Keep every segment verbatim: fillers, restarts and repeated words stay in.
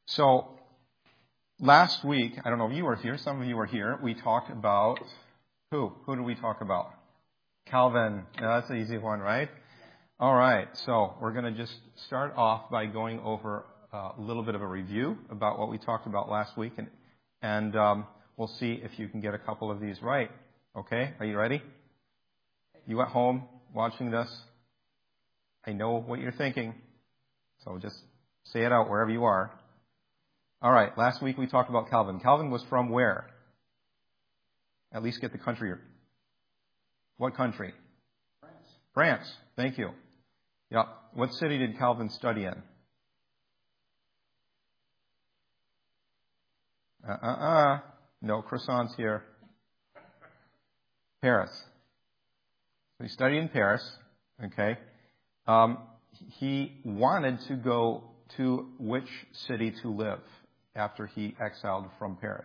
So last week, I don't know if you were here, some of you were here, we talked about who? Who did we talk about? Calvin. Now, that's an easy one, right? All right. So we're going to just start off by going over uh, a little bit of a review about what we talked about last week, and and um, we'll see if you can get a couple of these right. Okay? Are you ready? You at home watching this? I know what you're thinking, so just say it out wherever you are. All right. Last week we talked about Calvin. Calvin was from where? At least get the country. What country? France. France. Thank you. Yeah. What city did Calvin study in? Uh-uh-uh. No croissants here. Paris. So he studied in Paris. Okay. Um, he wanted to go to which city to live after he exiled from Paris?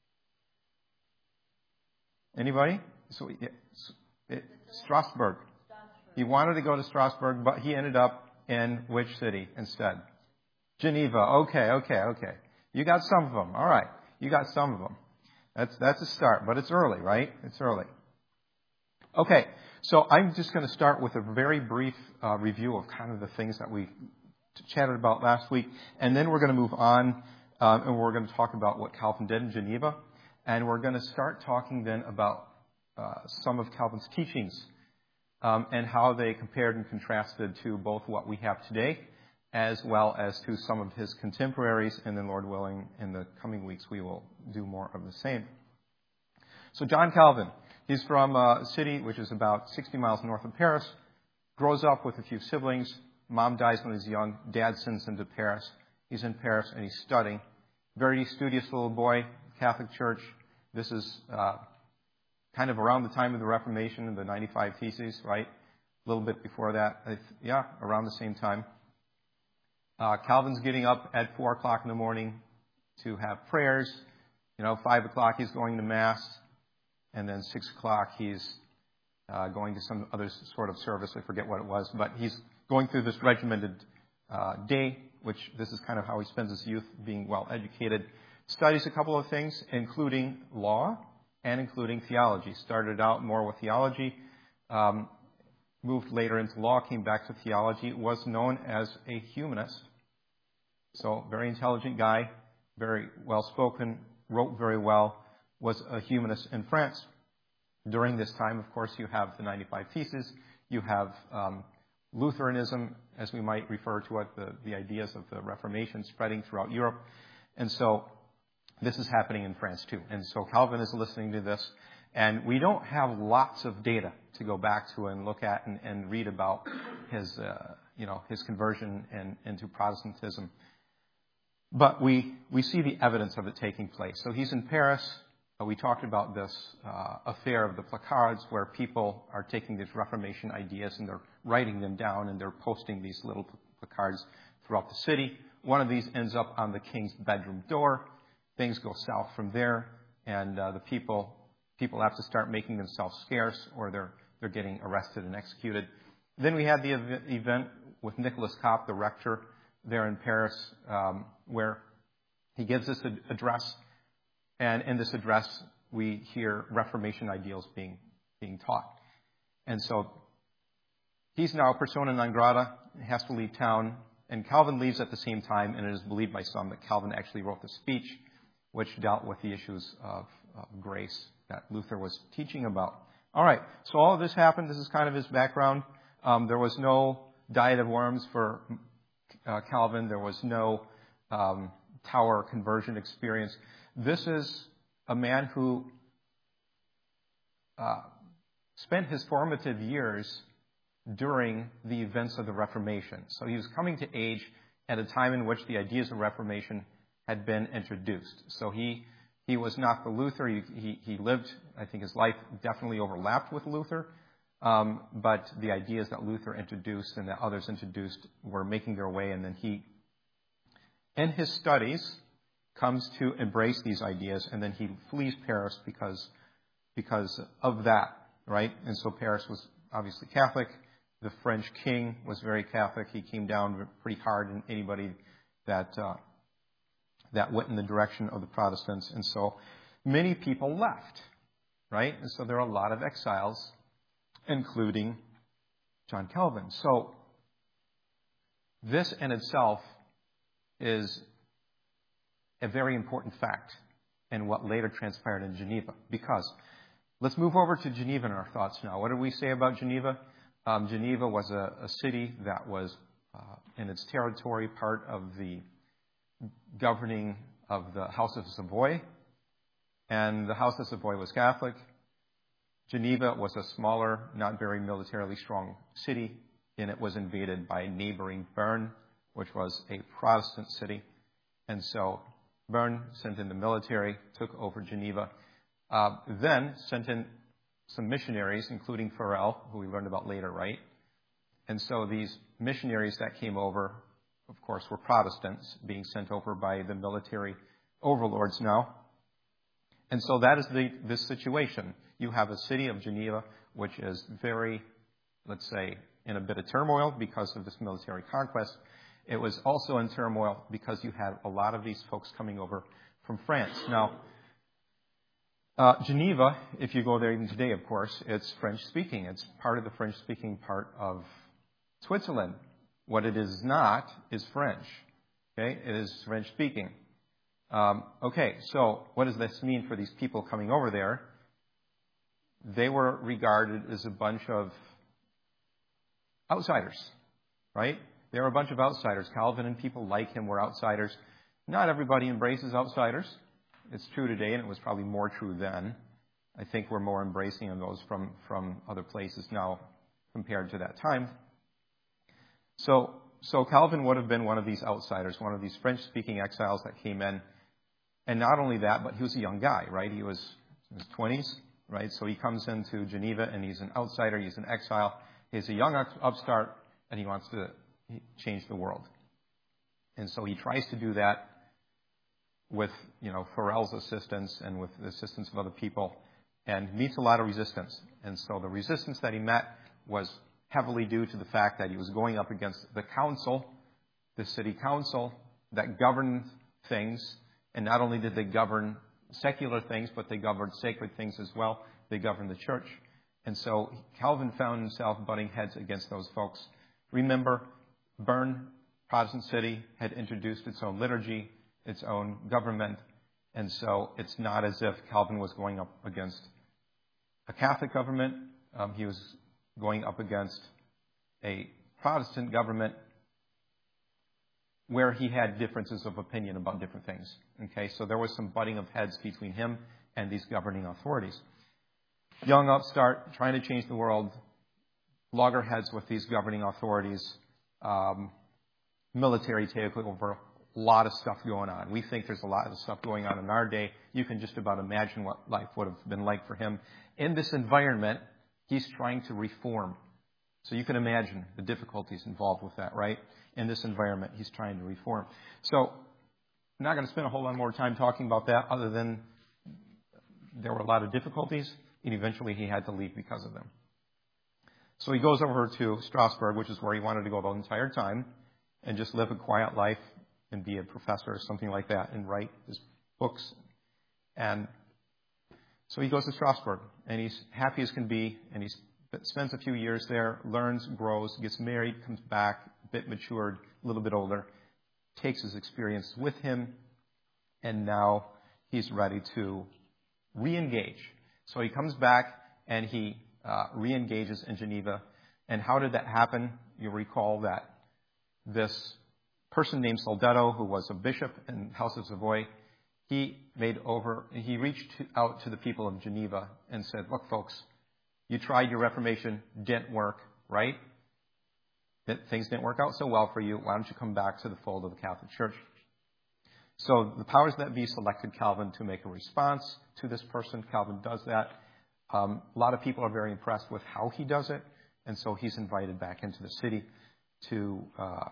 Anybody? So, yeah, it, Strasbourg. He wanted to go to Strasbourg, but he ended up in which city instead? Geneva. Okay, okay, okay. You got some of them. All right. You got some of them. That's that's a start, but it's early, right? It's early. Okay. So I'm just going to start with a very brief uh, review of kind of the things that we chatted about last week, and then we're going to move on, uh, and we're going to talk about what Calvin did in Geneva, and we're going to start talking then about uh, some of Calvin's teachings um, and how they compared and contrasted to both what we have today as well as to some of his contemporaries, and then, Lord willing, in the coming weeks we will do more of the same. So John Calvin, he's from a city which is about sixty miles north of Paris, grows up with a few siblings. Mom dies when he's young. Dad sends him to Paris. He's in Paris and he's studying. Very studious little boy, Catholic Church. This is uh, kind of around the time of the Reformation and the ninety-five Theses, right? A little bit before that. Yeah, around the same time. Uh, Calvin's getting up at four o'clock in the morning to have prayers. You know, five o'clock he's going to Mass. And then six o'clock he's uh, going to some other sort of service. I forget what it was. But he's going through this regimented uh, day, which this is kind of how he spends his youth, being well educated. Studies a couple of things, including law and including theology. Started out more with theology, um, moved later into law, came back to theology, was known as a humanist. So very intelligent guy, very well spoken, wrote very well, was a humanist in France. During this time, of course, you have the ninety-five Theses, you have um, Lutheranism, as we might refer to it, the, the ideas of the Reformation spreading throughout Europe. And so this is happening in France too. And so Calvin is listening to this. And we don't have lots of data to go back to and look at and, and read about his, uh, you know, his conversion and, into Protestantism. But we, we see the evidence of it taking place. So he's in Paris. We talked about this uh, affair of the placards where people are taking these Reformation ideas and they're writing them down and they're posting these little placards throughout the city. One of these ends up on the king's bedroom door. Things go south from there, and uh, the people people have to start making themselves scarce, or they're they're getting arrested and executed. Then we had the ev- event with Nicolas Cop, the rector there in Paris, um, where he gives this ad- address. And in this address, we hear Reformation ideals being being taught. And so he's now persona non grata, has to leave town, and Calvin leaves at the same time, and it is believed by some that Calvin actually wrote the speech which dealt with the issues of, of grace that Luther was teaching about. All right, so all of this happened. This is kind of his background. Um, there was no diet of worms for uh, Calvin. There was no um, tower conversion experience. This is a man who uh, spent his formative years during the events of the Reformation. So he was coming to age at a time in which the ideas of Reformation had been introduced. So he he was not the Luther. He, he, he lived, I think his life definitely overlapped with Luther, um, but the ideas that Luther introduced and that others introduced were making their way, and then he, in his studies, comes to embrace these ideas, and then he flees Paris because because of that, right? And so Paris was obviously Catholic. The French king was very Catholic. He came down pretty hard on anybody that uh, that went in the direction of the Protestants. And so many people left, right? And so there are a lot of exiles, including John Calvin. So this in itself is a very important fact in what later transpired in Geneva. Because let's move over to Geneva in our thoughts now. What did we say about Geneva? Um, Geneva was a, a city that was uh, in its territory part of the governing of the House of Savoy. And the House of Savoy was Catholic. Geneva was a smaller, not very militarily strong city, and it was invaded by neighboring Bern, which was a Protestant city. And so Bern sent in the military, took over Geneva, uh, then sent in some missionaries, including Farel, who we learned about later, right? And so these missionaries that came over, of course, were Protestants being sent over by the military overlords now. And so that is the this situation. You have a city of Geneva, which is very, let's say, in a bit of turmoil because of this military conquest. It was also in turmoil because you had a lot of these folks coming over from France. Now, uh, Geneva, if you go there even today, of course, it's French-speaking. It's part of the French-speaking part of Switzerland. What it is not is French. Okay, it is French-speaking. Um, okay, so what does this mean for these people coming over there? They were regarded as a bunch of outsiders, right? They were a bunch of outsiders. Calvin and people like him were outsiders. Not everybody embraces outsiders. It's true today, and it was probably more true then. I think we're more embracing of those from, from other places now compared to that time. So, so Calvin would have been one of these outsiders, one of these French-speaking exiles that came in. And not only that, but he was a young guy, right? He was in his twenties, right? So he comes into Geneva, and he's an outsider. He's an exile. He's a young upstart, and he wants to change the world. And so he tries to do that with, you know, Farel's assistance and with the assistance of other people, and meets a lot of resistance. And so the resistance that he met was heavily due to the fact that he was going up against the council, the city council, that governed things. And not only did they govern secular things, but they governed sacred things as well. They governed the church. And so Calvin found himself butting heads against those folks. Remember, Bern, Protestant city, had introduced its own liturgy, its own government. And so it's not as if Calvin was going up against a Catholic government. Um, he was going up against a Protestant government where he had differences of opinion about different things. Okay, so there was some butting of heads between him and these governing authorities. Young upstart, trying to change the world, loggerheads with these governing authorities, um, military takeover, a lot of stuff going on. We think there's a lot of stuff going on in our day. You can just about imagine what life would have been like for him. In this environment, he's trying to reform. So you can imagine the difficulties involved with that, right? In this environment, he's trying to reform. So I'm not going to spend a whole lot more time talking about that other than there were a lot of difficulties, and eventually he had to leave because of them. So he goes over to Strasbourg, which is where he wanted to go the entire time, and just live a quiet life and be a professor or something like that and write his books. And so he goes to Strasbourg, and he's happy as can be, and he spends a few years there, learns, grows, gets married, comes back, a bit matured, a little bit older, takes his experience with him, and now he's ready to re-engage. So he comes back, and he uh, re-engages in Geneva. And how did that happen? You'll recall that this person named Soldetto, who was a bishop in the House of Savoy, he made over, he reached out to the people of Geneva and said, look, folks, you tried your Reformation, didn't work, right? That things didn't work out so well for you. Why don't you come back to the fold of the Catholic Church? So the powers that be selected Calvin to make a response to this person. Calvin does that. Um, a lot of people are very impressed with how he does it. And so he's invited back into the city to uh,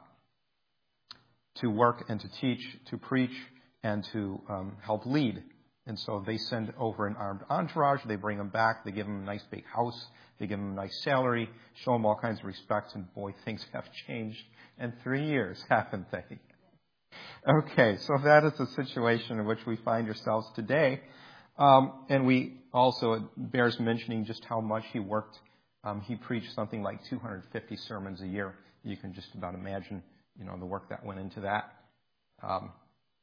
to work and to teach, to preach, and to um, help lead. And so they send over an armed entourage. They bring him back. They give him a nice big house. They give him a nice salary, show him all kinds of respect. And boy, things have changed in three years, haven't they? Okay, so that is the situation in which we find ourselves today. Um, and we also, it bears mentioning just how much he worked. Um, he preached something like two hundred fifty sermons a year. You can just about imagine, you know, the work that went into that. Um,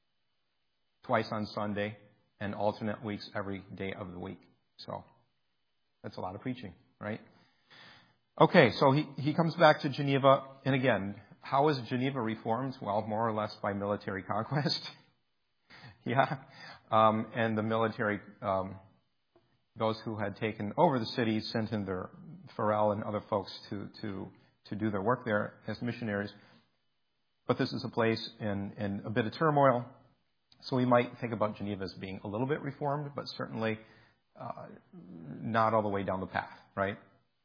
twice on Sunday and alternate weeks every day of the week. So that's a lot of preaching, right? Okay, so he, he comes back to Geneva. And again, how is Geneva reformed? Well, more or less by military conquest. yeah. Um, and the military, um, those who had taken over the city sent in their Farrell and other folks to, to, to do their work there as missionaries. But this is a place in, in a bit of turmoil. So we might think about Geneva as being a little bit reformed, but certainly uh, not all the way down the path, right?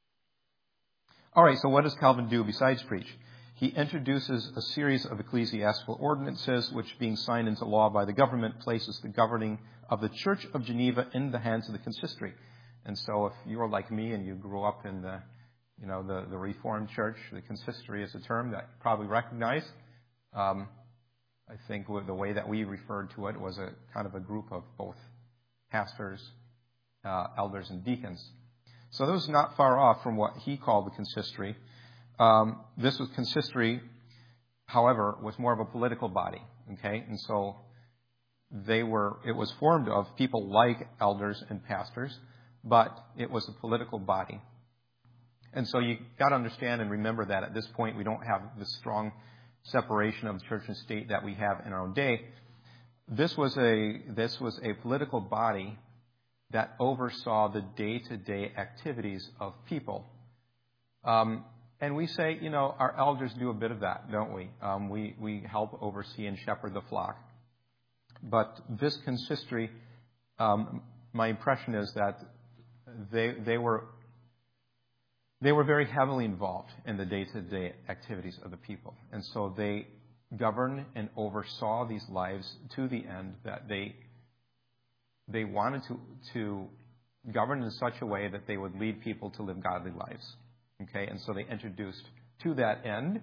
All right, so what does Calvin do besides preach? He introduces a series of ecclesiastical ordinances, which, being signed into law by the government, places the governing of the Church of Geneva in the hands of the consistory. And so if you are like me and you grew up in the, you know, the, the Reformed Church, the consistory is a term that you probably recognize. Um, I think the way that we referred to it was a kind of a group of both pastors, uh, elders, and deacons. So this was not far off from what he called the consistory. Um, this was consistory, however, was more of a political body. Okay, and so they were. It was formed of people like elders and pastors, but it was a political body. And so you got to understand and remember that at this point we don't have the strong separation of church and state that we have in our own day. This was a this was a political body that oversaw the day-to-day activities of people. Um, and we say, you know, our elders do a bit of that, don't we? Um, we we help oversee and shepherd the flock. But this consistory, um, my impression is that they they were they were very heavily involved in the day-to-day activities of the people, and so they governed and oversaw these lives to the end that they they wanted to to govern in such a way that they would lead people to live godly lives. Okay, and so they introduced to that end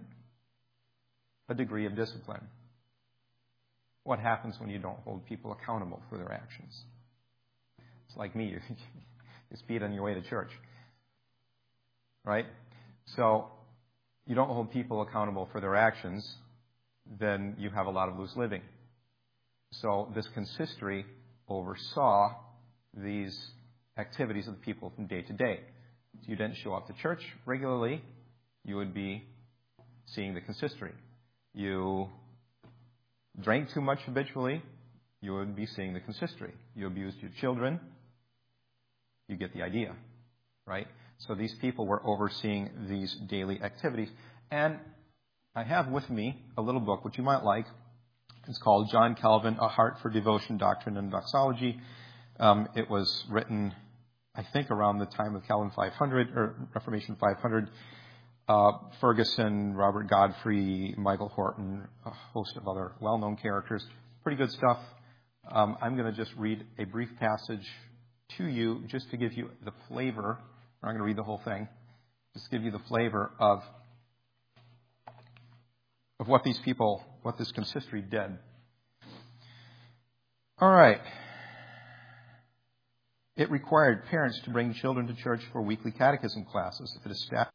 a degree of discipline. What happens when you don't hold people accountable for their actions? It's like me, you, you speed on your way to church, right? So you don't hold people accountable for their actions, then you have a lot of loose living. So this consistory oversaw these activities of the people from day to day. If you didn't show up to church regularly, you would be seeing the consistory. You drank too much habitually, you would be seeing the consistory. You abused your children, you get the idea, right? So these people were overseeing these daily activities. And I have with me a little book, which you might like. It's called John Calvin, A Heart for Devotion, Doctrine, and Doxology. Um, it was written, I think, around the time of Calvin five hundred, or Reformation five hundred. Uh, Ferguson, Robert Godfrey, Michael Horton, a host of other well-known characters. Pretty good stuff. Um, I'm going to just read a brief passage to you just to give you the flavor. I'm not going to read the whole thing. Just give you the flavor of of what these people, what this consistory did. All right. It required parents to bring children to church for weekly catechism classes. If it established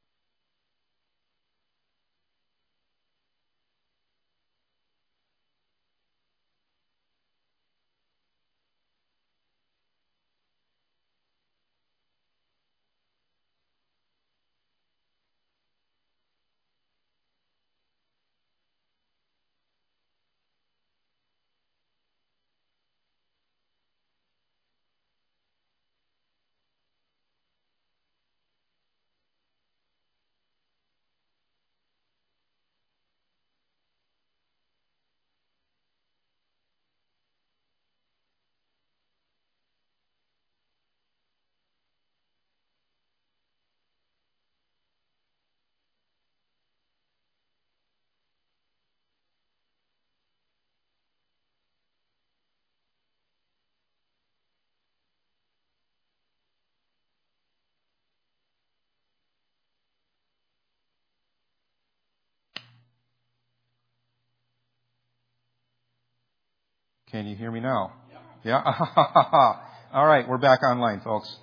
Can you hear me now? Yeah? All right, we're back online, folks.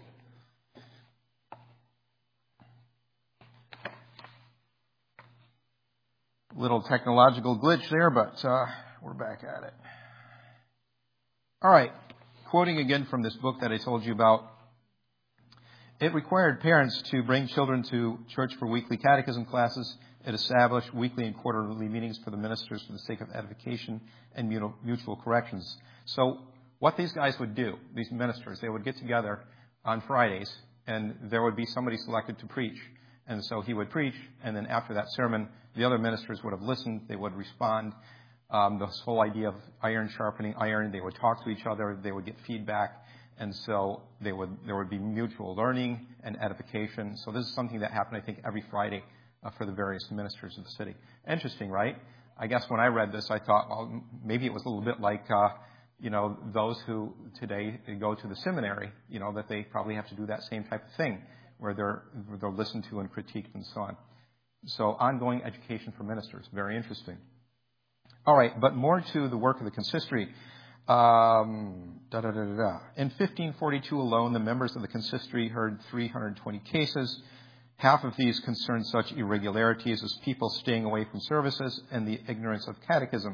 Little technological glitch there, but uh, we're back at it. All right, quoting again from this book that I told you about. It required parents to bring children to church for weekly catechism classes. It established weekly and quarterly meetings for the ministers for the sake of edification and mutual corrections. So what these guys would do, these ministers, they would get together on Fridays, and there would be somebody selected to preach. And so he would preach, and then after that sermon, the other ministers would have listened. They would respond. Um, this whole idea of iron sharpening iron, they would talk to each other. They would get feedback. And so they would, there would be mutual learning and edification. So this is something that happened, I think, every Friday uh, for the various ministers of the city. Interesting, right? I guess when I read this, I thought, well, maybe it was a little bit like, uh, you know, those who today go to the seminary, you know, that they probably have to do that same type of thing, where they're, where they're listened to and critiqued and so on. So ongoing education for ministers, very interesting. All right, but more to the work of the consistory. Um, da, da, da, da, da. In fifteen forty-two alone, the members of the consistory heard three hundred twenty cases. Half of these concerned such irregularities as people staying away from services and the ignorance of catechism.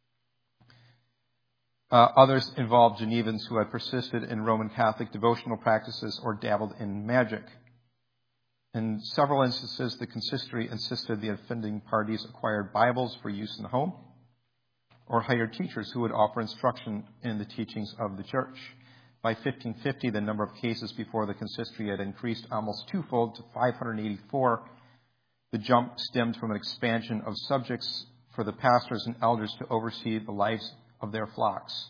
Uh, others involved Genevans who had persisted in Roman Catholic devotional practices or dabbled in magic. In several instances, the consistory insisted the offending parties acquired Bibles for use in the home, or hired teachers who would offer instruction in the teachings of the church. By fifteen fifty, the number of cases before the consistory had increased almost twofold to five hundred eighty-four. The jump stemmed from an expansion of subjects for the pastors and elders to oversee the lives of their flocks.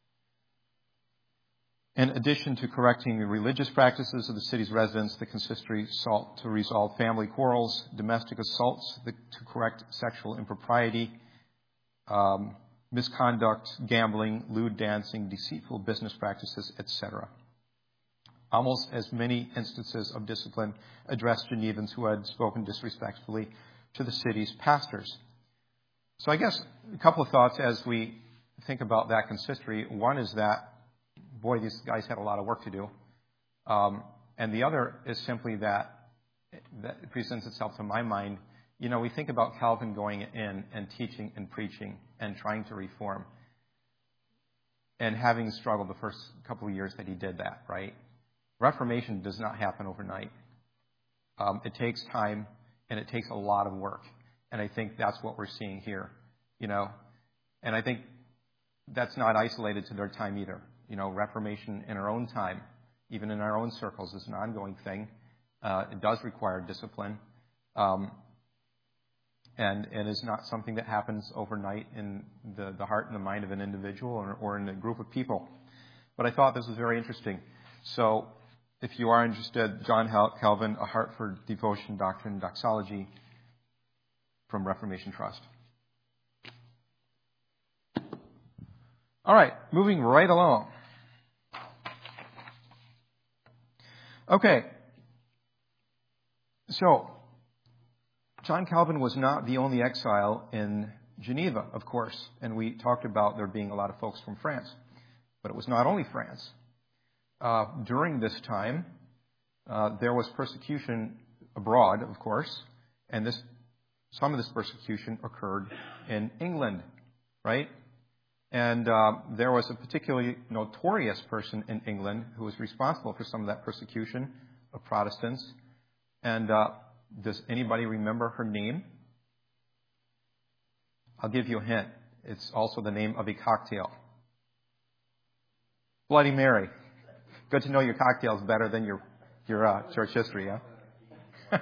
In addition to correcting the religious practices of the city's residents, the consistory sought to resolve family quarrels, domestic assaults, the, to correct sexual impropriety, um, misconduct, gambling, lewd dancing, deceitful business practices, et cetera. Almost as many instances of discipline addressed Genevans who had spoken disrespectfully to the city's pastors. So I guess a couple of thoughts as we think about that consistory. One is that, boy, these guys had a lot of work to do. Um, and the other is simply that, that presents itself to my mind. You know, we think about Calvin going in and teaching and preaching and trying to reform and having struggled the first couple of years that he did that, right? Reformation does not happen overnight. Um, it takes time and it takes a lot of work. And I think that's what we're seeing here, you know. And I think that's not isolated to their time either. You know, Reformation in our own time, even in our own circles, is an ongoing thing. Uh, it does require discipline. Um, and it is not something that happens overnight in the, the heart and the mind of an individual or, or in a group of people. But I thought this was very interesting. So if you are interested, John Calvin, A Heart for Devotion, Doctrine, and Doxology from Reformation Trust. All right, moving right along. Okay. So, John Calvin was not the only exile in Geneva, of course, and we talked about there being a lot of folks from France. But it was not only France. Uh, during this time, uh, there was persecution abroad, of course, and this some of this persecution occurred in England, right? And uh, there was a particularly notorious person in England who was responsible for some of that persecution of Protestants. And uh, does anybody remember her name? I'll give you a hint. It's also the name of a cocktail. Bloody Mary. Good to know your cocktail's better than your your uh, church history, yeah?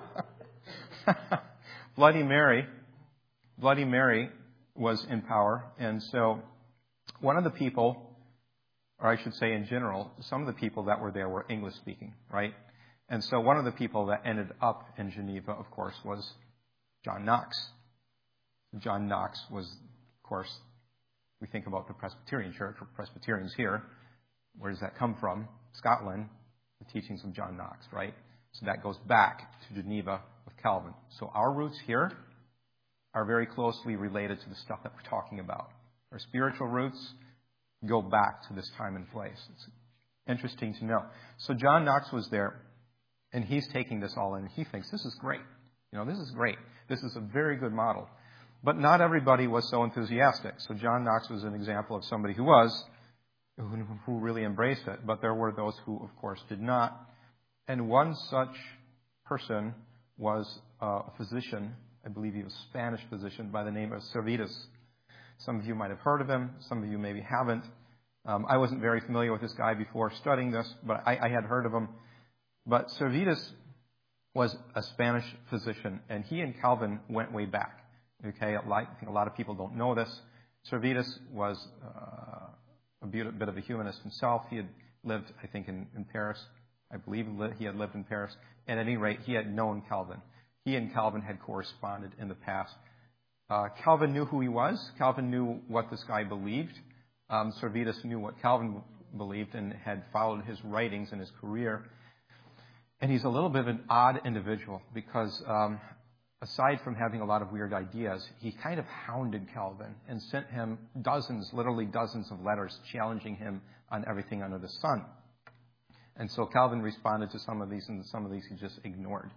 Bloody Mary. Bloody Mary was in power. And so one of the people, or I should say in general, some of the people that were there were English speaking, right? And so one of the people that ended up in Geneva, of course, was John Knox. John Knox was, of course, we think about the Presbyterian Church, or Presbyterians here. Where does that come from? Scotland, the teachings of John Knox, right? So that goes back to Geneva with Calvin. So our roots here are very closely related to the stuff that we're talking about. Our spiritual roots go back to this time and place. It's interesting to know. So John Knox was there, and he's taking this all in. He thinks, this is great. You know, this is great. This is a very good model. But not everybody was so enthusiastic. So John Knox was an example of somebody who was, who, who really embraced it. But there were those who, of course, did not. And one such person was uh, a physician. I believe he was a Spanish physician by the name of Servetus. Some of you might have heard of him. Some of you maybe haven't. Um, I wasn't very familiar with this guy before studying this, but I, I had heard of him. But Servetus was a Spanish physician, and he and Calvin went way back. Okay, a lot, I think a lot of people don't know this. Servetus was uh, a bit of a humanist himself. He had lived, I think, in, in Paris. I believe he had lived in Paris. At any rate, he had known Calvin. He and Calvin had corresponded in the past. Uh, Calvin knew who he was. Calvin knew what this guy believed. Um, Servetus knew what Calvin believed and had followed his writings and his career. And he's a little bit of an odd individual because um, aside from having a lot of weird ideas, he kind of hounded Calvin and sent him dozens, literally dozens of letters challenging him on everything under the sun. And so Calvin responded to some of these, and some of these he just ignored.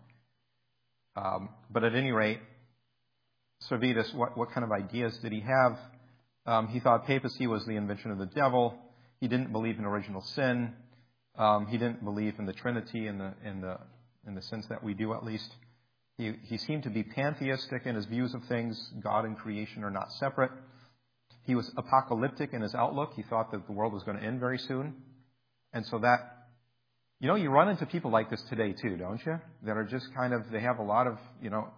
Um, but at any rate, Servetus, what, what kind of ideas did he have? Um, he thought papacy was the invention of the devil. He didn't believe in original sin. Um, he didn't believe in the Trinity in the in the in the sense that we do, at least. He he seemed to be pantheistic in his views of things. God and creation are not separate. He was apocalyptic in his outlook. He thought that the world was going to end very soon, and so that. You know, you run into people like this today too, don't you? That are just kind of, they have a lot of, you know,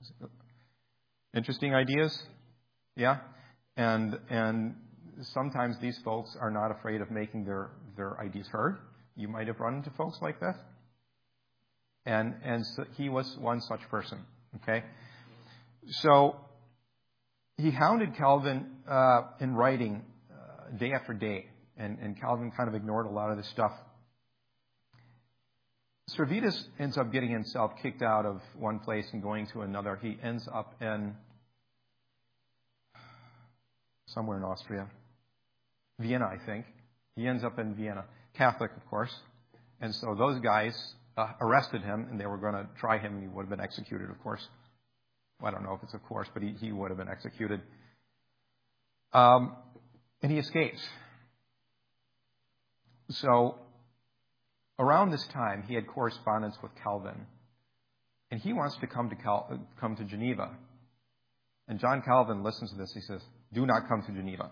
interesting ideas. Yeah. And, and sometimes these folks are not afraid of making their, their ideas heard. You might have run into folks like this. And, and so he was one such person. Okay. So he hounded Calvin, uh, in writing, uh, day after day. And, and Calvin kind of ignored a lot of this stuff. Servetus ends up getting himself kicked out of one place and going to another. He ends up in somewhere in Austria. Vienna, I think. He ends up in Vienna. Catholic, of course. And so those guys uh, arrested him, and they were going to try him, and he would have been executed, of course. Well, I don't know if it's of course, but he, he would have been executed. Um, and he escapes. So around this time, he had correspondence with Calvin, and he wants to come to Cal- come to Geneva. And John Calvin listens to this. He says, "Do not come to Geneva."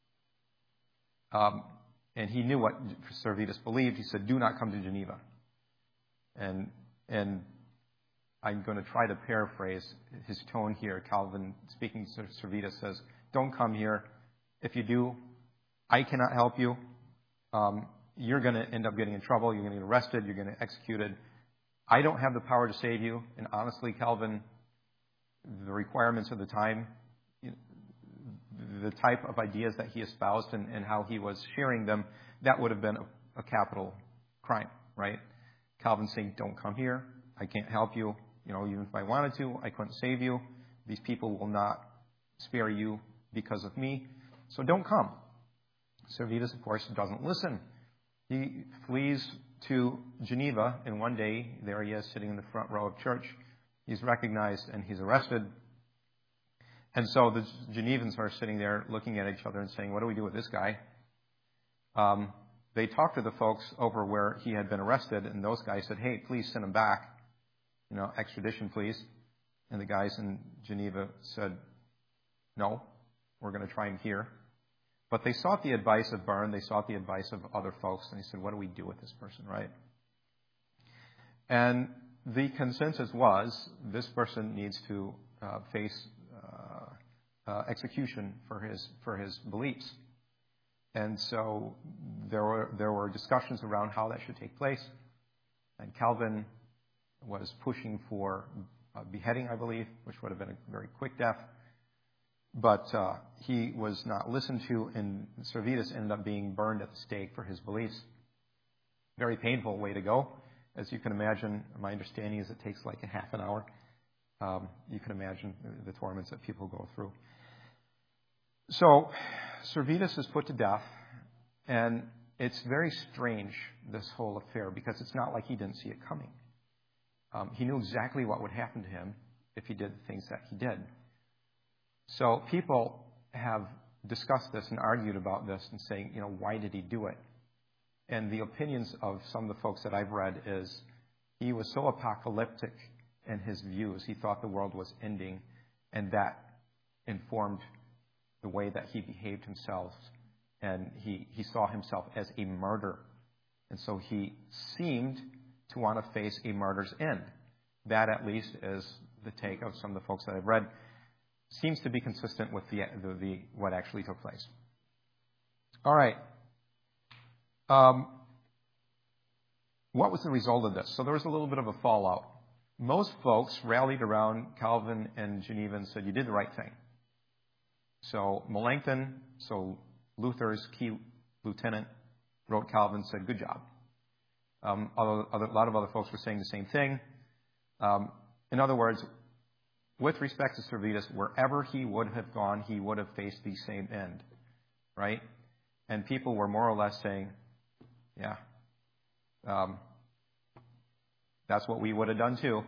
Um, and he knew what Servetus believed. He said, "Do not come to Geneva." And and I'm going to try to paraphrase his tone here. Calvin, speaking to Servetus, says, "Don't come here. If you do, I cannot help you. Um, You're going to end up getting in trouble. You're going to get arrested. You're going to get executed. I don't have the power to save you." And honestly, Calvin, the requirements of the time, the type of ideas that he espoused and, and how he was sharing them, that would have been a, a capital crime, right? Calvin saying, "Don't come here. I can't help you. You know, even if I wanted to, I couldn't save you. These people will not spare you because of me. So don't come." Servetus, of course, doesn't listen. He flees to Geneva, and one day, there he is sitting in the front row of church. He's recognized, and he's arrested. And so the Genevans are sitting there looking at each other and saying, "What do we do with this guy?" Um, they talked to the folks over where he had been arrested, and those guys said, "Hey, please send him back. You know, extradition, please." And the guys in Geneva said, "No, we're going to try him here." But they sought the advice of Byrne. They sought the advice of other folks. And he said, "What do we do with this person, right?" And the consensus was this person needs to uh, face uh, uh, execution for his for his beliefs. And so there were there were discussions around how that should take place. And Calvin was pushing for uh, beheading, I believe, which would have been a very quick death. But uh, he was not listened to, and Servetus ended up being burned at the stake for his beliefs. Very painful way to go. As you can imagine, my understanding is it takes like a half an hour. Um, you can imagine the torments that people go through. So Servetus is put to death, And it's very strange, this whole affair, because it's not like he didn't see it coming. Um, he knew exactly what would happen to him if he did the things that he did. So people have discussed this and argued about this and saying, you know, why did he do it? And the opinions of some of the folks that I've read is he was so apocalyptic in his views. He thought the world was ending, and that informed the way that he behaved himself. And he, he saw himself as a martyr. And so he seemed to want to face a martyr's end. That, at least, is the take of some of the folks that I've read. Seems to be consistent with the, the, the what actually took place. All right. Um, what was the result of this? So there was a little bit of a fallout. Most folks rallied around Calvin and Geneva and said, you did the right thing. So Melanchthon, so Luther's key lieutenant, wrote Calvin and said, good job. Um, other, other, a lot of other folks were saying the same thing. Um, in other words, with respect to Servetus, wherever he would have gone, he would have faced the same end, right? And people were more or less saying, yeah, um, that's what we would have done too.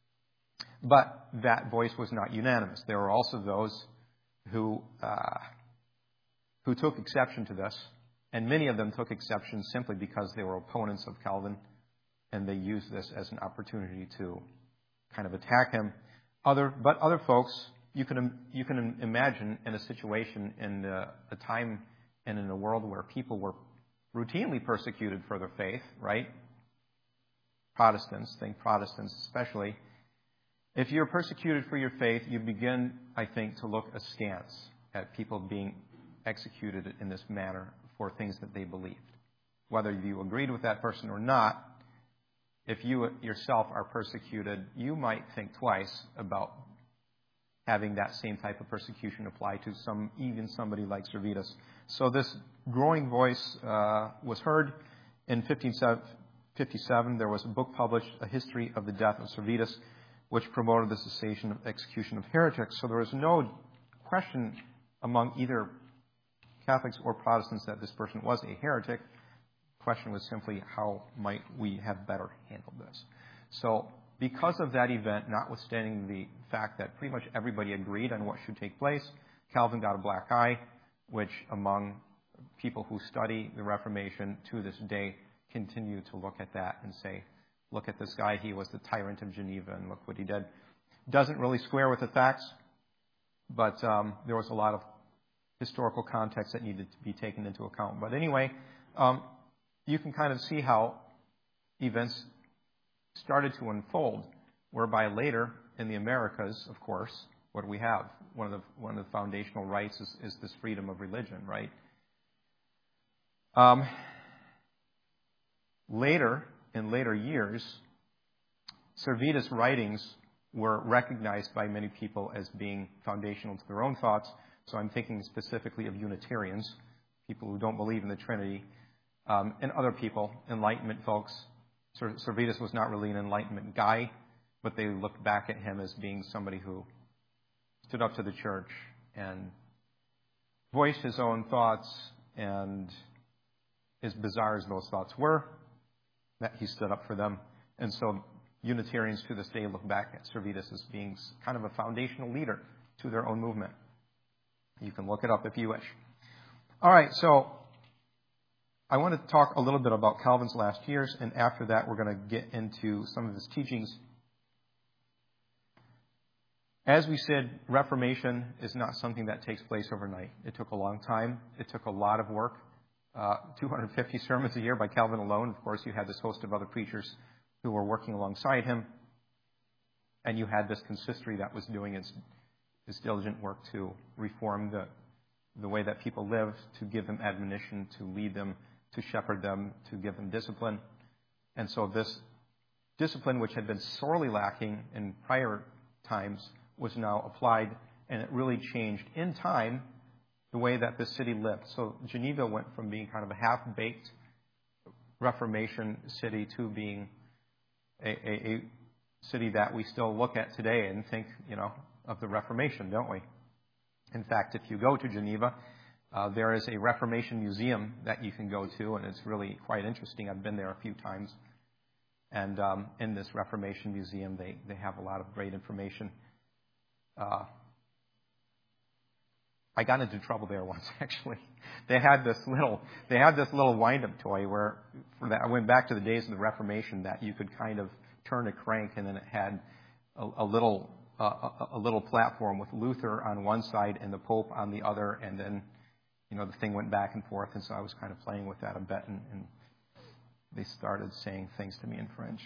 But that voice was not unanimous. There were also those who uh, who took exception to this, and many of them took exception simply because they were opponents of Calvin, and they used this as an opportunity to kind of attack him. Other, but other folks, you can you can imagine in a situation in a, a time and in a world where people were routinely persecuted for their faith, right? Protestants, think Protestants especially. If you're persecuted for your faith, you begin, I think, to look askance at people being executed in this manner for things that they believed. Whether you agreed with that person or not, if you yourself are persecuted, you might think twice about having that same type of persecution apply to some, even somebody like Servetus. So this growing voice uh, was heard. In fifteen fifty-seven, there was a book published, A History of the Death of Servetus, which promoted the cessation of execution of heretics. So there was no question among either Catholics or Protestants that this person was a heretic. The question was simply, how might we have better handled this? So because of that event, notwithstanding the fact that pretty much everybody agreed on what should take place, Calvin got a black eye, which among people who study the Reformation to this day continue to look at that and say, look at this guy, he was the tyrant of Geneva, and look what he did. Doesn't really square with the facts, but um, there was a lot of historical context that needed to be taken into account. But anyway, um, you can kind of see how events started to unfold, whereby later in the Americas, of course, what do we have? One of the one of the foundational rights is, is this freedom of religion, right? Um, later, in later years, Servetus' writings were recognized by many people as being foundational to their own thoughts. So I'm thinking specifically of Unitarians, people who don't believe in the Trinity, um, and other people, Enlightenment folks. Servetus was not really an Enlightenment guy, but they looked back at him as being somebody who stood up to the church and voiced his own thoughts, and as bizarre as those thoughts were, that he stood up for them. And so Unitarians to this day look back at Servetus as being kind of a foundational leader to their own movement. You can look it up if you wish. All right, so I want to talk a little bit about Calvin's last years, and after that we're going to get into some of his teachings. As we said, Reformation is not something that takes place overnight. It took a long time. It took a lot of work. Uh, two hundred fifty sermons a year by Calvin alone. Of course, you had this host of other preachers who were working alongside him. And you had this consistory that was doing its, its diligent work to reform the, the way that people live, to give them admonition, to lead them, to shepherd them, to give them discipline. And so this discipline, which had been sorely lacking in prior times, was now applied, and it really changed in time the way that the city lived. So Geneva went from being kind of a half-baked Reformation city to being a, a, a city that we still look at today and think, you know, of the Reformation, don't we? In fact, if you go to Geneva, Uh, there is a Reformation museum that you can go to, and it's really quite interesting. I've been there a few times. And um, in this Reformation museum, they, they have a lot of great information. Uh, I got into trouble there once, actually. They had this little, they had this little wind-up toy where, for that, I went back to the days of the Reformation, that you could kind of turn a crank, and then it had a, a little, uh, a, a little platform with Luther on one side and the Pope on the other, and then, you know, the thing went back and forth, and so I was kind of playing with that a bit, and, and they started saying things to me in French.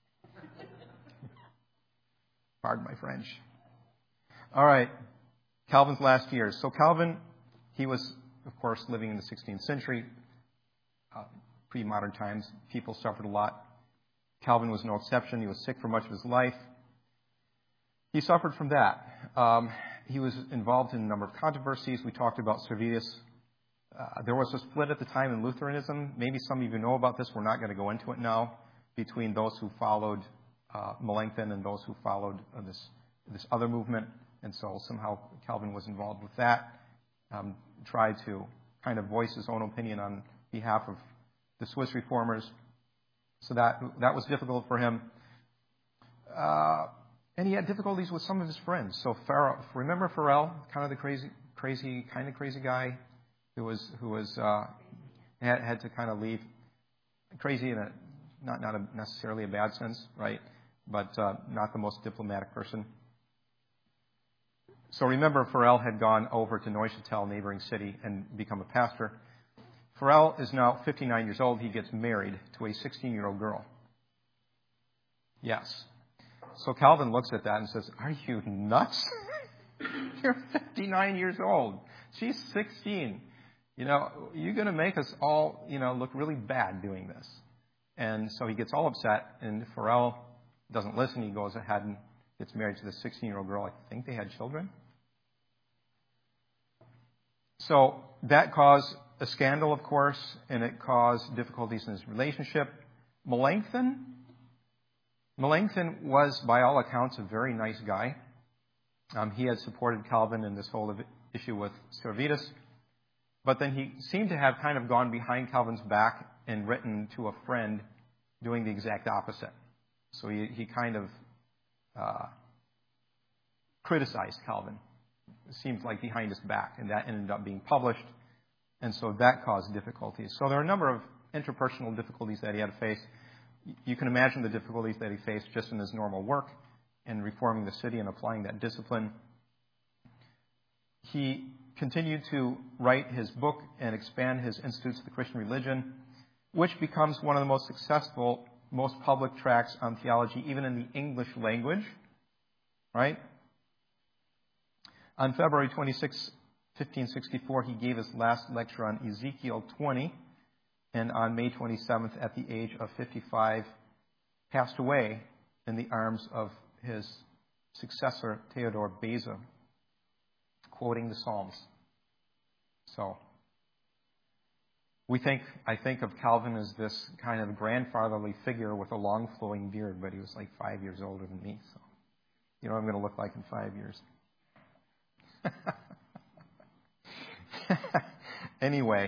Pardon my French. All right. Calvin's last years. So Calvin, he was, of course, living in the sixteenth century, uh, pre-modern times. People suffered a lot. Calvin was no exception. He was sick for much of his life. He suffered from that. Um, he was involved in a number of controversies. We talked about Servetus. Uh, there was a split at the time in Lutheranism. Maybe some of you know about this. We're not going to go into it now, between those who followed uh, Melanchthon and those who followed uh, this this other movement. And so somehow Calvin was involved with that, um, tried to kind of voice his own opinion on behalf of the Swiss reformers. So that that was difficult for him. Uh, and he had difficulties with some of his friends. So Farel, remember Farel, kind of the crazy, crazy, kind of crazy guy who was who was uh, had, had to kind of leave. Crazy in a not not a necessarily a bad sense, right? But uh, not the most diplomatic person. So remember, Farel had gone over to Neuchâtel, neighboring city, and become a pastor. Farel is now fifty-nine years old. He gets married to a sixteen-year-old girl. Yes. So Calvin looks at that and says, "Are you nuts? You're fifty-nine years old. She's sixteen. You know, you're going to make us all, you know, look really bad doing this." And so he gets all upset, and Farel doesn't listen. He goes ahead and gets married to the sixteen-year-old girl. I think they had children. So that caused a scandal, of course, and it caused difficulties in his relationship. Melanchthon, Melanchthon was, by all accounts, a very nice guy. Um, he had supported Calvin in this whole issue with Servetus, but then he seemed to have kind of gone behind Calvin's back and written to a friend doing the exact opposite. So he, he kind of uh, criticized Calvin. It seems like behind his back, and that ended up being published, and so that caused difficulties. So there are a number of interpersonal difficulties that he had to face. You can imagine the difficulties that he faced just in his normal work in reforming the city and applying that discipline. He continued to write his book and expand his Institutes of the Christian Religion, which becomes one of the most successful, most public tracts on theology, even in the English language, right? On February twenty-sixth, fifteen sixty-four, he gave his last lecture on Ezekiel twenty, and on May twenty-seventh, at the age of fifty-five, passed away in the arms of his successor, Theodore Beza, quoting the Psalms. So, we think, I think of Calvin as this kind of grandfatherly figure with a long flowing beard, but he was like five years older than me, so you know what I'm going to look like in five years. Anyway,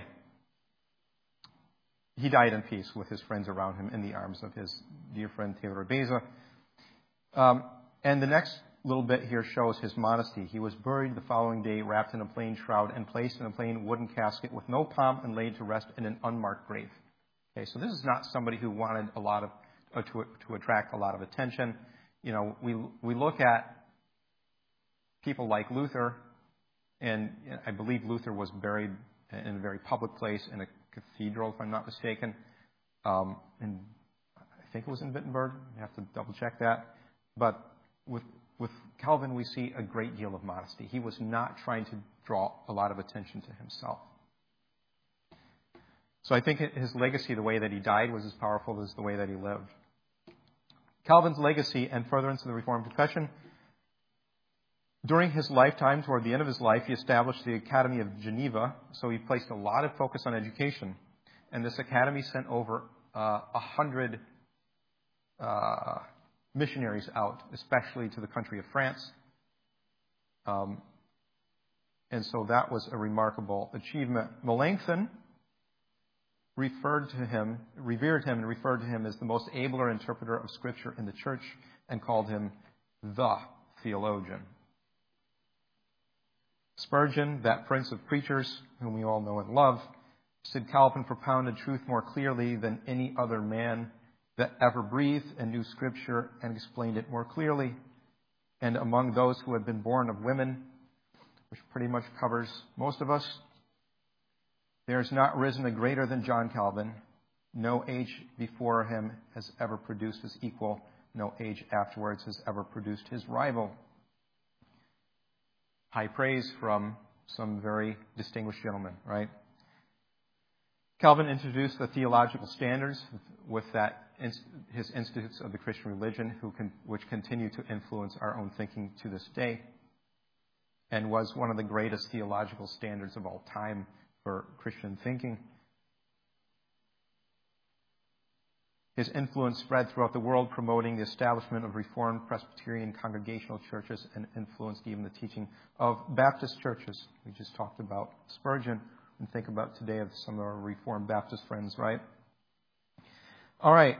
he died in peace with his friends around him in the arms of his dear friend Theodore Beza. Um, and the next little bit here shows his modesty. He was buried the following day, wrapped in a plain shroud, and placed in a plain wooden casket with no pomp, and laid to rest in an unmarked grave. Okay, so this is not somebody who wanted a lot of uh, to to attract a lot of attention. You know, we we look at people like Luther, and I believe Luther was buried in a very public place in a cathedral, if I'm not mistaken. Um, and I think it was in Wittenberg. I have to double check that. But with with Calvin, we see a great deal of modesty. He was not trying to draw a lot of attention to himself. So I think his legacy, the way that he died, was as powerful as the way that he lived. Calvin's legacy and furtherance of the Reformed confession. During his lifetime, toward the end of his life, he established the Academy of Geneva, so he placed a lot of focus on education. And this academy sent over a uh, hundred uh, missionaries out, especially to the country of France. Um, And so that was a remarkable achievement. Melanchthon referred to him, revered him and referred to him as the most abler interpreter of Scripture in the church and called him the theologian. Spurgeon, that prince of preachers, whom we all know and love, said Calvin propounded truth more clearly than any other man that ever breathed and knew Scripture and explained it more clearly. And among those who had been born of women, which pretty much covers most of us, there has not risen a greater than John Calvin. No age before him has ever produced his equal. No age afterwards has ever produced his rival. High praise from some very distinguished gentlemen, right? Calvin introduced the theological standards with that his Institutes of the Christian Religion, who can, which continue to influence our own thinking to this day, and was one of the greatest theological standards of all time for Christian thinking. His influence spread throughout the world, promoting the establishment of Reformed Presbyterian congregational churches and influenced even the teaching of Baptist churches. We just talked about Spurgeon and think about today of some of our Reformed Baptist friends, right? All right.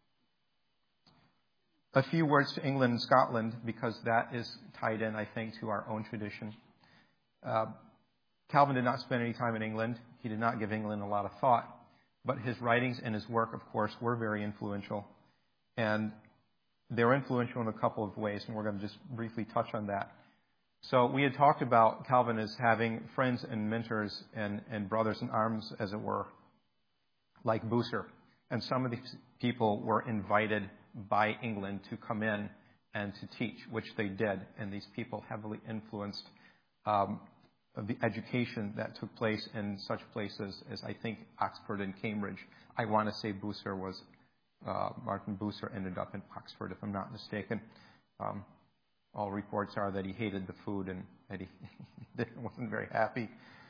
A few words to England and Scotland, because that is tied in, I think, to our own tradition. Uh, Calvin did not spend any time in England. He did not give England a lot of thought. But his writings and his work, of course, were very influential. And they were influential in a couple of ways, and we're going to just briefly touch on that. So we had talked about Calvin as having friends and mentors and, and brothers in arms, as it were, like Bucer. And some of these people were invited by England to come in and to teach, which they did. And these people heavily influenced um, the education that took place in such places as, I think, Oxford and Cambridge. I want to say Bucer was, uh, Martin Bucer ended up in Oxford, if I'm not mistaken. Um, all reports are that he hated the food and that he wasn't very happy.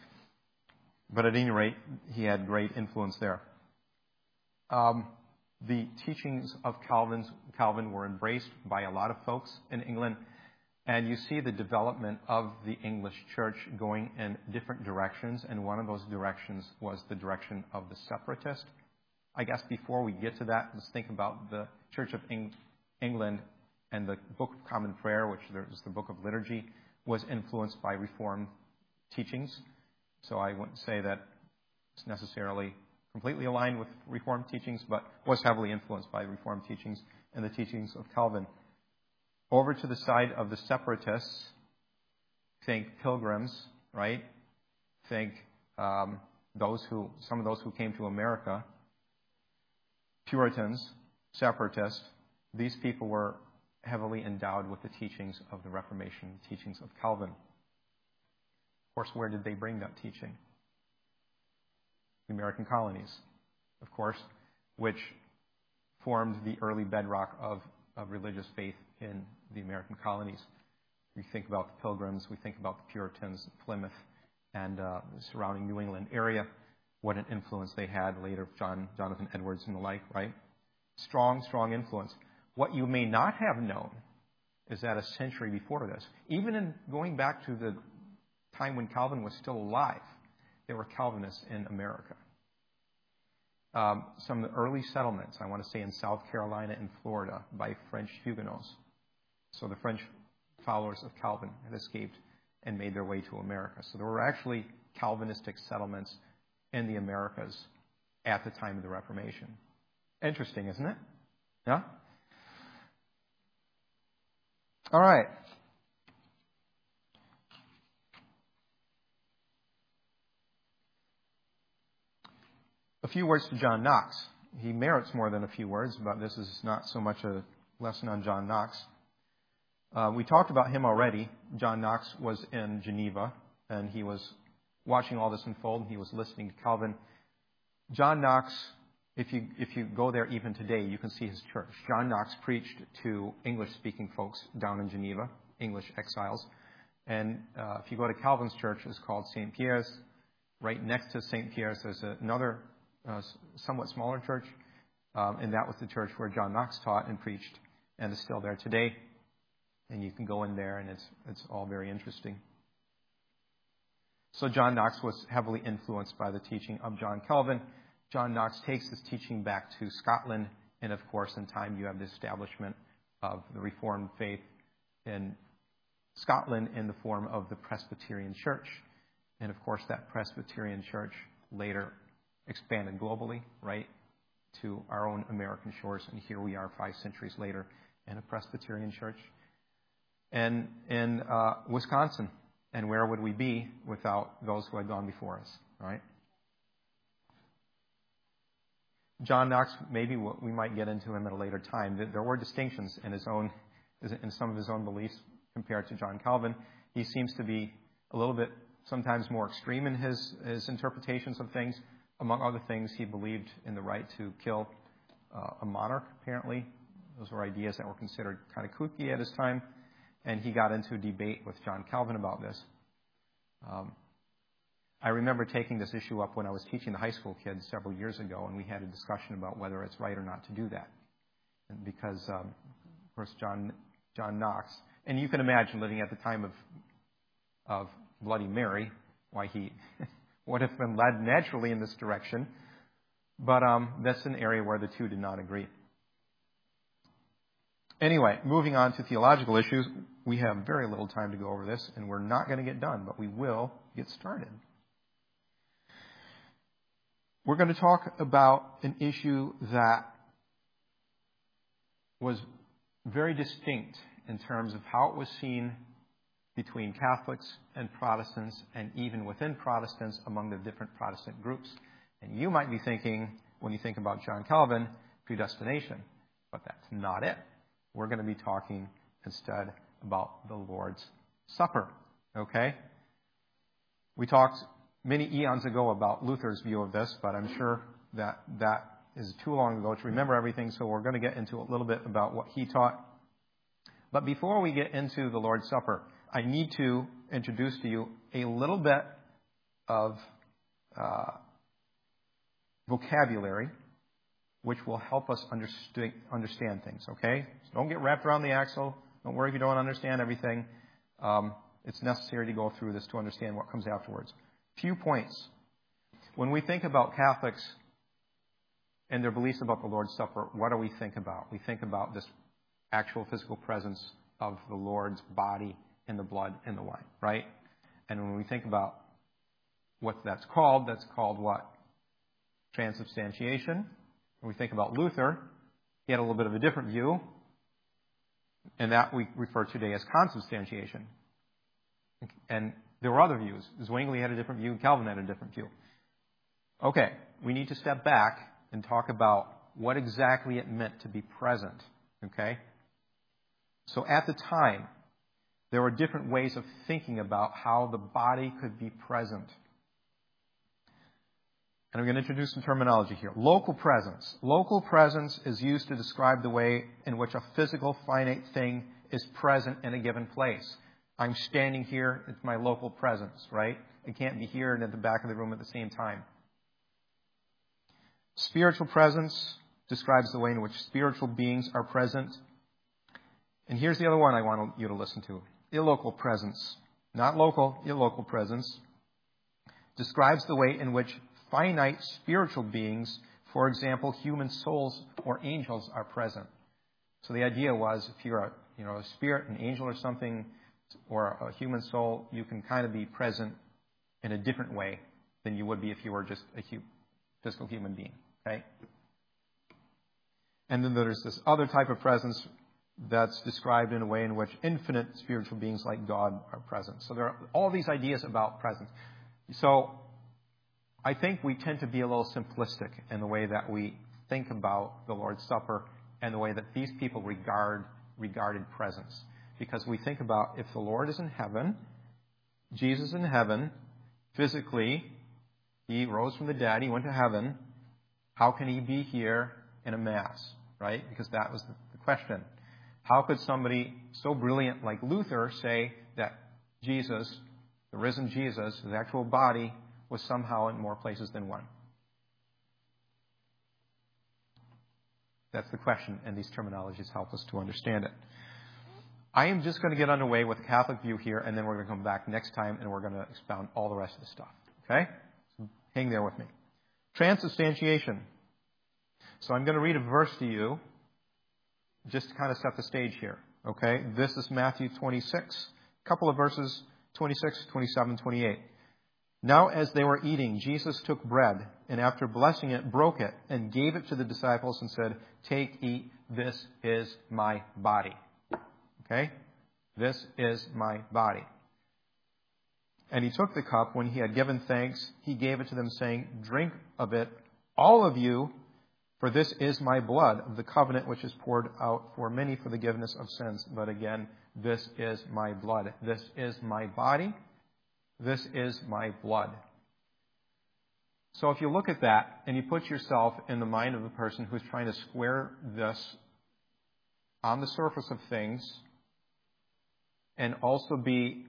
But at any rate, he had great influence there. Um, the teachings of Calvin's, Calvin were embraced by a lot of folks in England. And you see the development of the English church going in different directions. And one of those directions was the direction of the separatist. I guess before we get to that, let's think about the Church of Eng- England and the Book of Common Prayer, which is the Book of Liturgy, was influenced by Reformed teachings. So I wouldn't say that it's necessarily completely aligned with Reformed teachings, but was heavily influenced by Reformed teachings and the teachings of Calvin. Over to the side of the separatists, think Pilgrims, right? Think um, those who, some of those who came to America, Puritans, separatists. These people were heavily endowed with the teachings of the Reformation, the teachings of Calvin. Of course, where did they bring that teaching? The American colonies, of course, which formed the early bedrock of, of religious faith in the American colonies. We think about the Pilgrims, we think about the Puritans, Plymouth, and uh, the surrounding New England area, what an influence they had later, John, Jonathan Edwards and the like, right? Strong, strong influence. What you may not have known is that a century before this, even in going back to the time when Calvin was still alive, there were Calvinists in America. Um, some of the early settlements, I want to say in South Carolina and Florida, by French Huguenots. So the French followers of Calvin had escaped and made their way to America. So there were actually Calvinistic settlements in the Americas at the time of the Reformation. Interesting, isn't it? Yeah? All right. A few words to John Knox. He merits more than a few words, but this is not so much a lesson on John Knox. Uh, we talked about him already. John Knox was in Geneva, and he was watching all this unfold, and he was listening to Calvin. John Knox, if you if you go there even today, you can see his church. John Knox preached to English-speaking folks down in Geneva, English exiles. And uh, if you go to Calvin's church, it's called Saint Pierre's. Right next to Saint Pierre's, there's another uh, somewhat smaller church, um, and that was the church where John Knox taught and preached, and is still there today. And you can go in there, and it's it's all very interesting. So John Knox was heavily influenced by the teaching of John Calvin. John Knox takes his teaching back to Scotland, and of course, in time, you have the establishment of the Reformed faith in Scotland in the form of the Presbyterian Church. And of course, that Presbyterian Church later expanded globally, right, to our own American shores. And here we are five centuries later in a Presbyterian Church. And in uh, Wisconsin, and where would we be without those who had gone before us, right? John Knox, maybe we might get into him at a later time. There were distinctions in his own, in some of his own beliefs compared to John Calvin. He seems to be a little bit sometimes more extreme in his, his interpretations of things. Among other things, he believed in the right to kill uh, a monarch, apparently. Those were ideas that were considered kind of kooky at his time. And he got into a debate with John Calvin about this. Um, I remember taking this issue up when I was teaching the high school kids several years ago, and we had a discussion about whether it's right or not to do that. And because, um, of course, John John Knox, and you can imagine living at the time of of Bloody Mary, why he would have been led naturally in this direction. But um, that's an area where the two did not agree. Anyway, moving on to theological issues, we have very little time to go over this, and we're not going to get done, but we will get started. We're going to talk about an issue that was very distinct in terms of how it was seen between Catholics and Protestants, and even within Protestants among the different Protestant groups. And you might be thinking, when you think about John Calvin, predestination, but that's not it. We're going to be talking instead about the Lord's Supper, okay? We talked many eons ago about Luther's view of this, but I'm sure that that is too long ago to remember everything, so we're going to get into a little bit about what he taught. But before we get into the Lord's Supper, I need to introduce to you a little bit of uh, vocabulary which will help us understand, understand things, okay? So don't get wrapped around the axle. Don't worry if you don't understand everything. Um, it's necessary to go through this to understand what comes afterwards. Few points. When we think about Catholics and their beliefs about the Lord's Supper, what do we think about? We think about this actual physical presence of the Lord's body in the blood and the wine, right? And when we think about what that's called, that's called what? Transubstantiation. When we think about Luther, he had a little bit of a different view, and that we refer today as consubstantiation. And there were other views. Zwingli had a different view, Calvin had a different view. Okay, we need to step back and talk about what exactly it meant to be present, okay? So at the time, there were different ways of thinking about how the body could be present. And I'm going to introduce some terminology here. Local presence. Local presence is used to describe the way in which a physical, finite thing is present in a given place. I'm standing here, it's my local presence, right? It can't be here and at the back of the room at the same time. Spiritual presence describes the way in which spiritual beings are present. And here's the other one I want you to listen to. Illocal presence. Not local, illocal presence. Describes the way in which finite spiritual beings, for example, human souls or angels, are present. So the idea was, if you're a, you know, a spirit, an angel or something, or a human soul, you can kind of be present in a different way than you would be if you were just a hu- physical human being. Okay? And then there's this other type of presence that's described in a way in which infinite spiritual beings like God are present. So there are all these ideas about presence. So I think we tend to be a little simplistic in the way that we think about the Lord's Supper and the way that these people regard regarded presence. Because we think about, if the Lord is in heaven, Jesus in heaven, physically, he rose from the dead, he went to heaven, how can he be here in a Mass, right? Because that was the question. How could somebody so brilliant like Luther say that Jesus, the risen Jesus, his actual body, was somehow in more places than one? That's the question, and these terminologies help us to understand it. I am just going to get underway with the Catholic view here, and then we're going to come back next time, and we're going to expound all the rest of the stuff. Okay? So hang there with me. Transubstantiation. So I'm going to read a verse to you, just to kind of set the stage here. Okay? This is Matthew twenty-six. A couple of verses, twenty-six, twenty-seven, twenty-eight. Now as they were eating, Jesus took bread, and after blessing it, broke it, and gave it to the disciples and said, "Take, eat, this is my body." Okay? This is my body. And he took the cup. When he had given thanks, he gave it to them, saying, "Drink of it, all of you, for this is my blood of the covenant, which is poured out for many for the forgiveness of sins." But again, this is my blood. This is my body. This is my blood. So if you look at that and you put yourself in the mind of a person who's trying to square this on the surface of things and also be,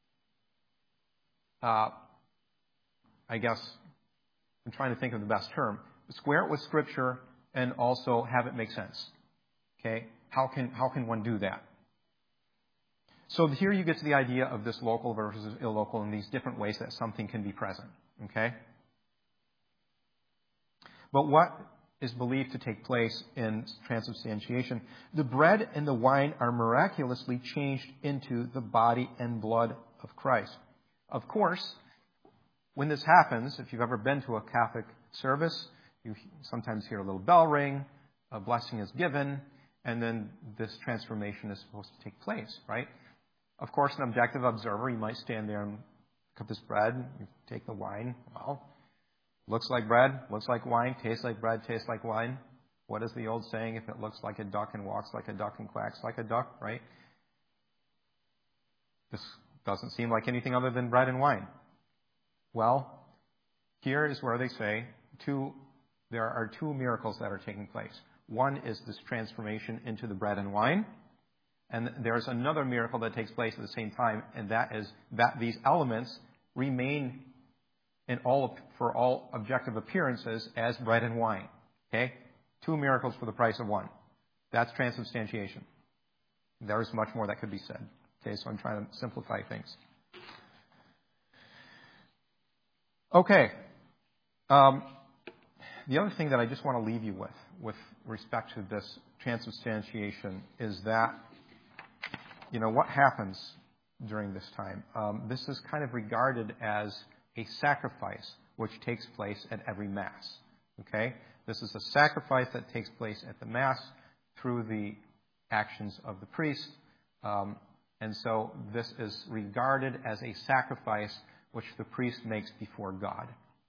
uh, I guess, I'm trying to think of the best term, square it with Scripture and also have it make sense. Okay? How can, how can one do that? So here you get to the idea of this local versus illocal and these different ways that something can be present. Okay? But what is believed to take place in transubstantiation? The bread and the wine are miraculously changed into the body and blood of Christ. Of course, when this happens, if you've ever been to a Catholic service, you sometimes hear a little bell ring, a blessing is given, and then this transformation is supposed to take place, right? Of course, an objective observer, you might stand there and cut this bread, you take the wine. Well, looks like bread, looks like wine, tastes like bread, tastes like wine. What is the old saying? If it looks like a duck and walks like a duck and quacks like a duck, right? This doesn't seem like anything other than bread and wine. Well, here is where they say two, there are two miracles that are taking place. One is this transformation into the bread and wine. And there's another miracle that takes place at the same time, and that is that these elements remain in all for all objective appearances as bread and wine. Okay? Two miracles for the price of one. That's transubstantiation. There's much more that could be said. Okay, so I'm trying to simplify things. Okay. Um, the other thing that I just want to leave you with, with respect to this transubstantiation, is that, you know, what happens during this time? Um, this is kind of regarded as a sacrifice which takes place at every Mass. Okay? This is a sacrifice that takes place at the Mass through the actions of the priest. Um, and so this is regarded as a sacrifice which the priest makes before God.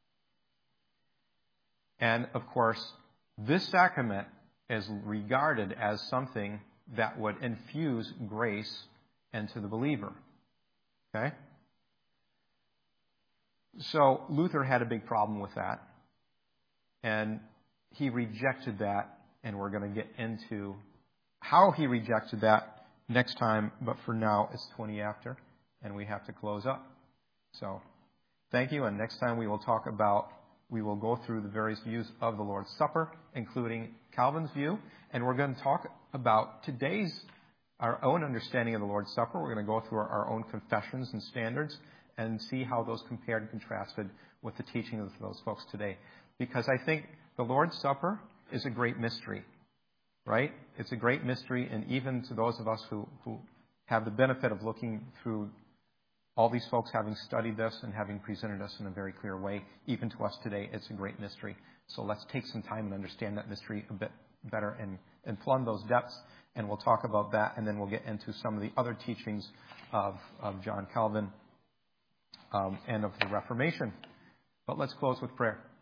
And, of course, this sacrament is regarded as something that would infuse grace into the believer. Okay? So Luther had a big problem with that. And he rejected that, and we're going to get into how he rejected that next time. But for now, it's twenty after, and we have to close up. So thank you, and next time we will talk about, we will go through the various views of the Lord's Supper, including Calvin's view, and we're going to talk about today's, our own understanding of the Lord's Supper. We're going to go through our, our own confessions and standards and see how those compared and contrasted with the teaching of those folks today. Because I think the Lord's Supper is a great mystery, right? It's a great mystery, and even to those of us who, who have the benefit of looking through all these folks having studied this and having presented us in a very clear way, even to us today, it's a great mystery. So let's take some time and understand that mystery a bit better and, and plumb those depths, and we'll talk about that, and then we'll get into some of the other teachings of, of John Calvin um, and of the Reformation. But let's close with prayer.